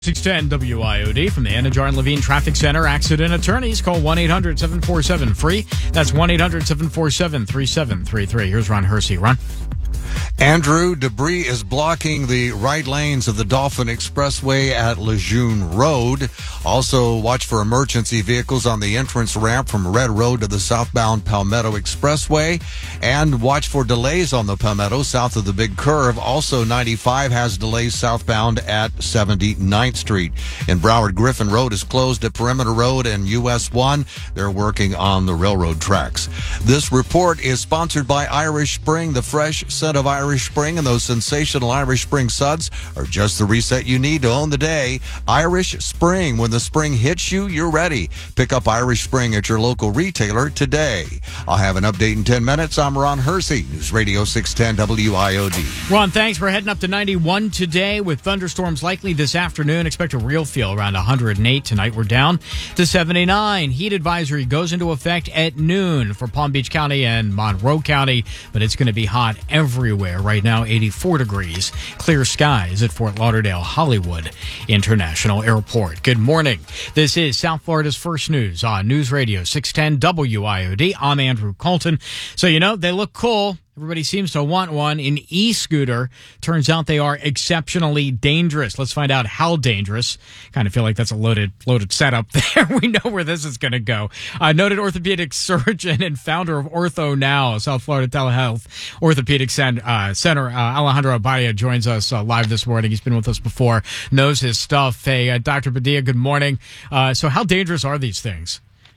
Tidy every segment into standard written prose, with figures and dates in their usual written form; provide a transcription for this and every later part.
610 WIOD from the Anajar and Levine Traffic Center. Accident attorneys, call 1-800-747-FREE. That's 1-800-747-3733. Here's Ron Hersey. Ron? Andrew, debris is blocking the right lanes of the Dolphin Expressway at Lejeune Road. Also, watch for emergency vehicles on the entrance ramp from Red Road to the southbound Palmetto Expressway. And watch for delays on the Palmetto south of the Big Curve. Also, 95 has delays southbound at 79th Street. In Broward, Griffin Road is closed at Perimeter Road and US 1. They're working on the railroad tracks. This report is sponsored by Irish Spring. The fresh scent of Irish Spring and those sensational Irish Spring suds are just the reset you need to own the day. Irish Spring. When the spring hits you, you're ready. Pick up Irish Spring at your local retailer today. I'll have an update in 10 minutes. I'm Ron Hersey, News Radio 610 WIOD. Ron, thanks. We're heading up to 91 today with thunderstorms likely this afternoon. Expect a real feel around 108 tonight. We're down to 79. Heat advisory goes into effect at noon for Palm Beach County and Monroe County, but it's going to be hot everywhere. Right now, 84 degrees. Clear skies at Fort Lauderdale Hollywood International Airport. Good morning. This is South Florida's First News on News Radio 610 WIOD. I'm Andrew Colton. So, they look cool. Everybody seems to want one. An e-scooter. Turns out they are exceptionally dangerous. Let's find out how dangerous. Kind of feel like that's a loaded setup there. We know where this is going to go. Noted orthopedic surgeon and founder of Ortho Now, South Florida Telehealth Orthopedic Center, Alejandro Abaya joins us live this morning. He's been with us before, knows his stuff. Hey, Dr. Padilla, good morning. So how dangerous are these things?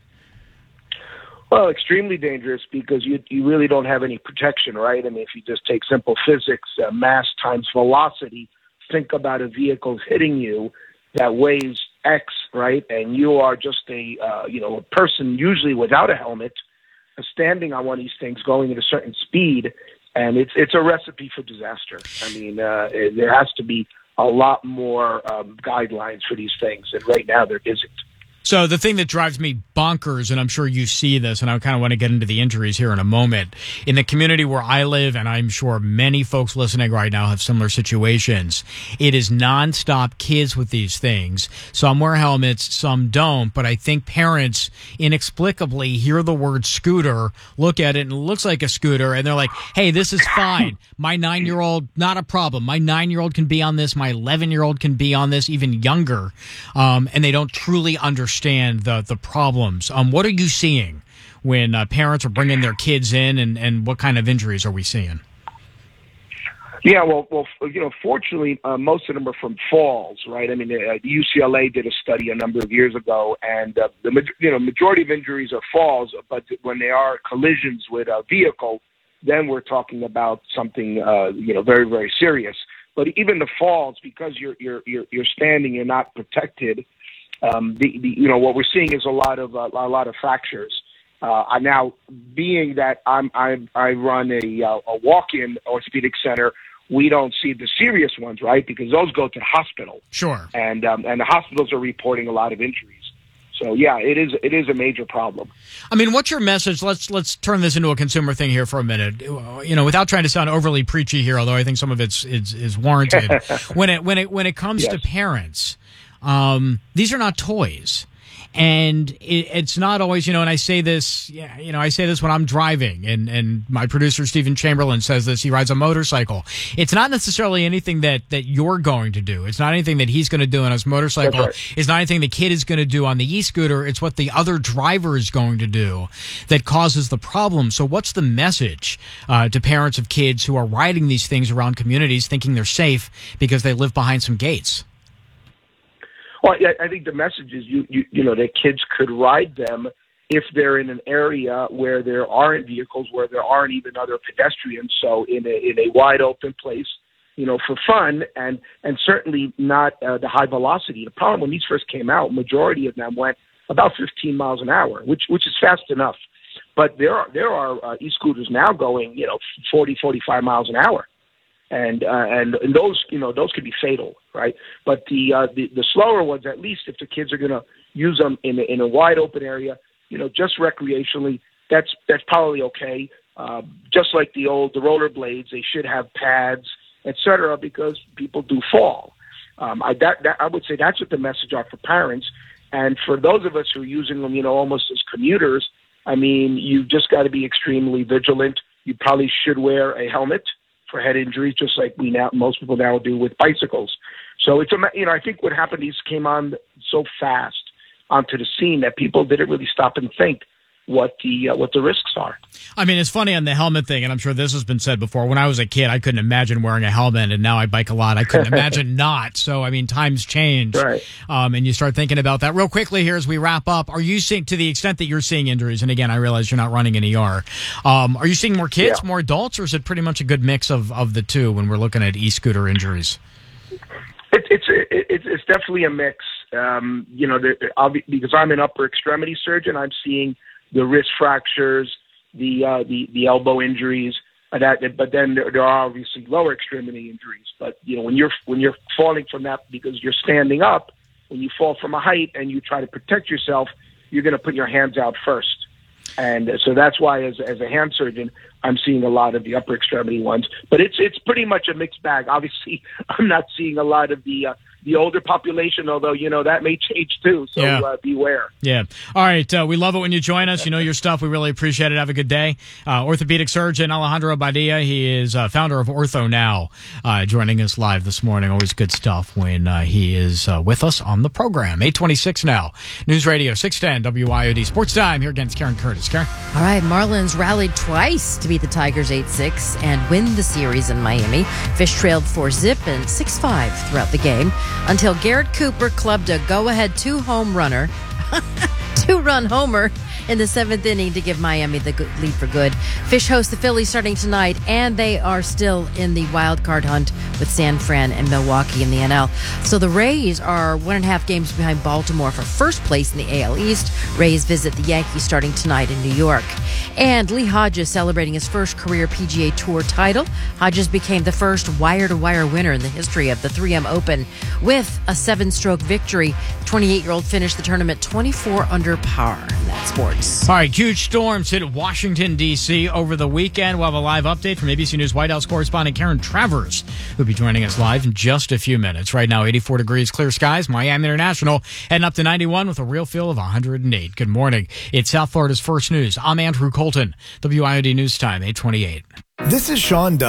Well, extremely dangerous because you really don't have any protection, right? I mean, if you just take simple physics, mass times velocity, think about a vehicle hitting you that weighs X, right? And you are just a person usually without a helmet, standing on one of these things going at a certain speed, and it's a recipe for disaster. I mean, there has to be a lot more guidelines for these things, and right now there isn't. So the thing that drives me bonkers, and I'm sure you see this, and I kind of want to get into the injuries here in a moment, in the community where I live, and I'm sure many folks listening right now have similar situations, it is nonstop kids with these things. Some wear helmets, some don't, but I think parents inexplicably hear the word scooter, look at it, and it looks like a scooter, and they're like, hey, this is fine. My 9-year-old, not a problem. My 9-year-old can be on this. My 11-year-old can be on this, even younger, and they don't truly understand the problems. What are you seeing when parents are bringing their kids in, and what kind of injuries are we seeing? Yeah, well, fortunately, most of them are from falls, right? I mean, UCLA did a study a number of years ago, and the majority of injuries are falls, but when they are collisions with a vehicle, then we're talking about something very, very serious. But even the falls, because you're standing, you're not protected. What we're seeing is a lot of fractures. Now, being that I run a walk-in orthopedic center, we don't see the serious ones, right? Because those go to the hospital. Sure. And the hospitals are reporting a lot of injuries. So yeah, it is a major problem. I mean, what's your message? Let's turn this into a consumer thing here for a minute. Without trying to sound overly preachy here, although I think some of it's warranted. when it comes to parents. These are not toys, and it's not always, and I say this, I say this when I'm driving, and my producer, Stephen Chamberlain, says this. He rides a motorcycle. It's not necessarily anything that you're going to do. It's not anything that he's going to do on his motorcycle. That's right. It's not anything the kid is going to do on the e-scooter. It's what the other driver is going to do that causes the problem. So what's the message to parents of kids who are riding these things around communities thinking they're safe because they live behind some gates? Well, I think the message is that kids could ride them if they're in an area where there aren't vehicles, where there aren't even other pedestrians. So in a wide open place, for fun, and certainly not the high velocity. The problem when these first came out, majority of them went about 15 miles an hour, which is fast enough. But there are e-scooters now going 40, 45 miles an hour. And those could be fatal, right? But the slower ones, at least if the kids are going to use them in a wide open area, just recreationally, that's probably okay. Just like the rollerblades, they should have pads, etc., because people do fall. I would say that's what the message are for parents. And for those of us who are using them, almost as commuters, I mean, you've just got to be extremely vigilant. You probably should wear a helmet for head injuries, just like most people now do with bicycles. So I think what happened, these came on so fast onto the scene that people didn't really stop and think what the risks are. I mean, it's funny on the helmet thing, and I'm sure this has been said before. When I was a kid, I couldn't imagine wearing a helmet, and now I bike a lot. I couldn't imagine not. So, I mean, times change. Right. And you start thinking about that. Real quickly here as we wrap up, are you seeing, to the extent that you're seeing injuries, and again, I realize you're not running an ER, are you seeing more kids, more adults, or is it pretty much a good mix of the two when we're looking at e-scooter injuries? It's definitely a mix. Because I'm an upper extremity surgeon, I'm seeing the wrist fractures, the elbow injuries, but then there are obviously lower extremity injuries. But when you're falling from that because you're standing up, when you fall from a height and you try to protect yourself, you're going to put your hands out first. And so that's why, as a hand surgeon, I'm seeing a lot of the upper extremity ones. But it's pretty much a mixed bag. Obviously, I'm not seeing a lot of the older population, although, that may change too. So beware. Yeah. All right. We love it when you join us. You know your stuff. We really appreciate it. Have a good day. Orthopedic surgeon Alejandro Badia. He is founder of Ortho Now, joining us live this morning. Always good stuff when he is with us on the program. 8:26 now. News Radio 610 WIOD Sports Time here against Karen Curtis. Karen? All right. Marlins rallied twice to beat the Tigers 8-6 and win the series in Miami. Fish trailed 4-zip and 6-5 throughout the game, until Garrett Cooper clubbed a go-ahead two-run homer in the seventh inning to give Miami the lead for good. Fish host the Phillies starting tonight, and they are still in the wild card hunt with San Fran and Milwaukee in the NL. So the Rays are 1.5 games behind Baltimore for first place in the AL East. Rays visit the Yankees starting tonight in New York. And Lee Hodges celebrating his first career PGA Tour title. Hodges became the first wire-to-wire winner in the history of the 3M Open with a 7-stroke victory. The 28-year-old finished the tournament 24 under par in that sport. All right, huge storms hit Washington, D.C. over the weekend. We'll have a live update from ABC News White House correspondent Karen Travers, who'll be joining us live in just a few minutes. Right now, 84 degrees, clear skies. Miami International heading up to 91 with a real feel of 108. Good morning. It's South Florida's First News. I'm Andrew Colton. WIOD News Time, 8:28. This is Sean Dunn.